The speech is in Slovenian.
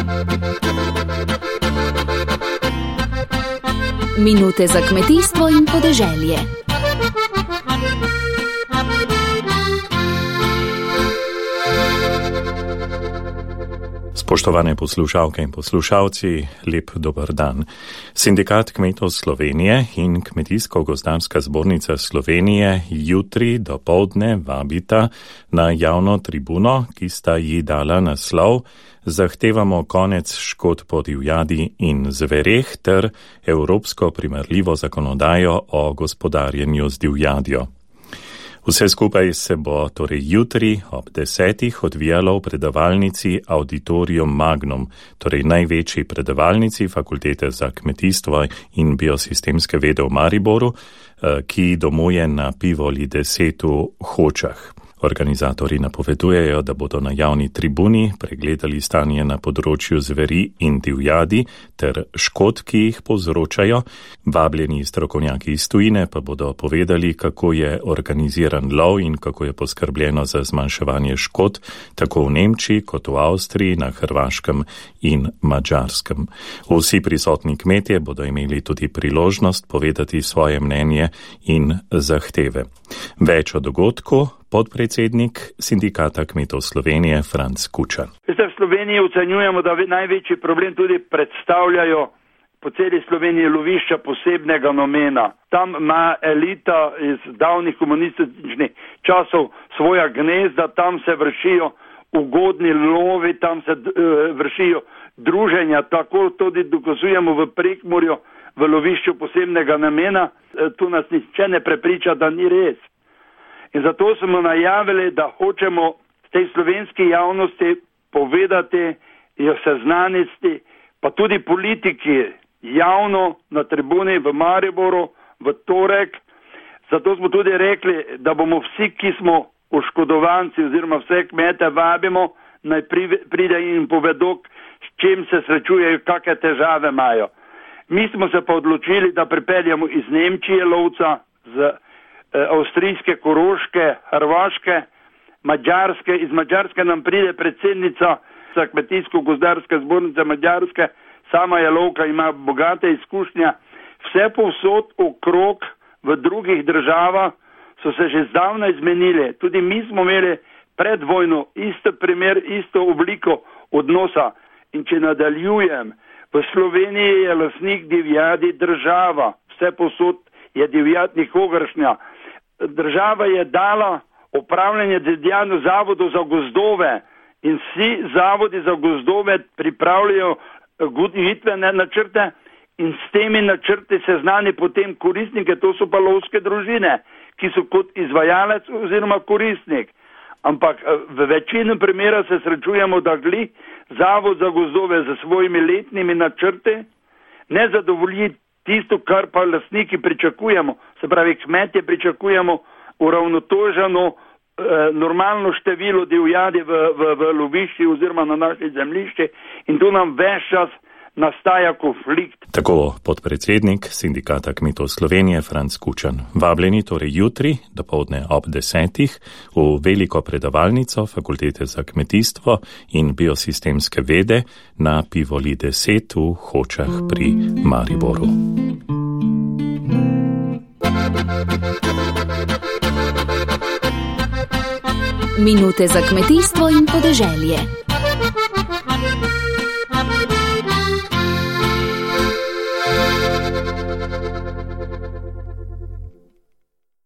Minute za kmetijstvo in podeželje. Spoštovane poslušalke in poslušalci, lep dober dan. Sindikat kmetov Slovenije in Kmetijsko-gozdarska zbornica Slovenije jutri dopoldne vabita na javno tribuno, ki sta ji dala naslov Zahtevamo konec škod po divjadi in zvereh ter evropsko primerljivo zakonodajo o gospodarjenju z divjadjo. Vse skupaj se bo torej jutri ob 10. odvijalo v predavalnici Auditorium Magnum, torej največji predavalnici Fakultete za kmetijstvo in biosistemske vede v Mariboru, ki domuje na Pivoli 10 v Hočah. Organizatori napovedujejo, da bodo na javni tribuni pregledali stanje na področju zveri in divjadi ter škod, ki jih povzročajo. Vabljeni strokovnjaki iz tujine pa bodo povedali, kako je organiziran lov in kako je poskrbljeno za zmanjševanje škod, tako v Nemčiji kot v Avstriji, na Hrvaškem in Madžarskem. Vsi prisotni kmetje bodo imeli tudi priložnost povedati svoje mnenje in zahteve. Več o dogodku podpredsednik Sindikata kmetov Slovenije Franc Kučan. V Sloveniji ocenjujemo, da največji problem tudi predstavljajo po celi Sloveniji lovišča posebnega namena. Tam ima elita iz davnih komunističnih časov svoja gnezda, tam se vršijo ugodni lovi, tam se vršijo druženja, tako tudi dokazujemo v Prekmurju v lovišču posebnega namena. Tu nas nihče ne prepriča, da ni res. In zato smo najavili, da hočemo tej slovenski javnosti povedati, jo seznaniti, pa tudi politiki javno na tribuni v Mariboru v torek. Zato smo tudi rekli, da bomo vsi, ki smo oškodovanci oziroma vse kmete vabimo, naj pride in povedo, s čim se srečujejo, kakšne težave imajo. Mi smo se pa odločili, da pripeljamo iz Nemčije lovca, z avstrijske, Koroške, Hrvaške, Madžarske. Iz Madžarske nam pride predsednica za Kmetijsko-gozdarska zbornica Madžarske, sama je lovka, ima bogate izkušnje. Vse povsod okrog v drugih državah so se že zdavnaj zmenili. Tudi mi smo imeli pred vojno isto primer, isto obliko odnosa. In če nadaljujem, v Sloveniji je lastnik divjadi država. Vse povsod je divjad nikogaršnja. Država je dala upravljanje divjadno zavodu za gozdove in vsi zavodi za gozdove pripravljajo gojitvene načrte in s temi načrti seznani potem koristnike, to so pa lovske družine, ki so kot izvajalec oziroma koristnik. Ampak v večini primera se srečujemo, da zavod za gozdove za svojimi letnimi načrti ne zadovolji tisto, kar pa lastniki pričakujemo, se pravi kmetje pričakujemo uravnoteženo normalno število divjadi v lovišči oziroma na naših zemljiščih in tu nam ves čas nastaja konflikt. Tako podpredsednik Sindikata kmetov Slovenije Franc Kučan. Vabljeni torej jutri dopoldne ob 10. v veliko predavalnico Fakultete za kmetijstvo in biosistemske vede na Pivoli 10 v Hočah pri Mariboru. Minute za kmetijstvo in podeželje.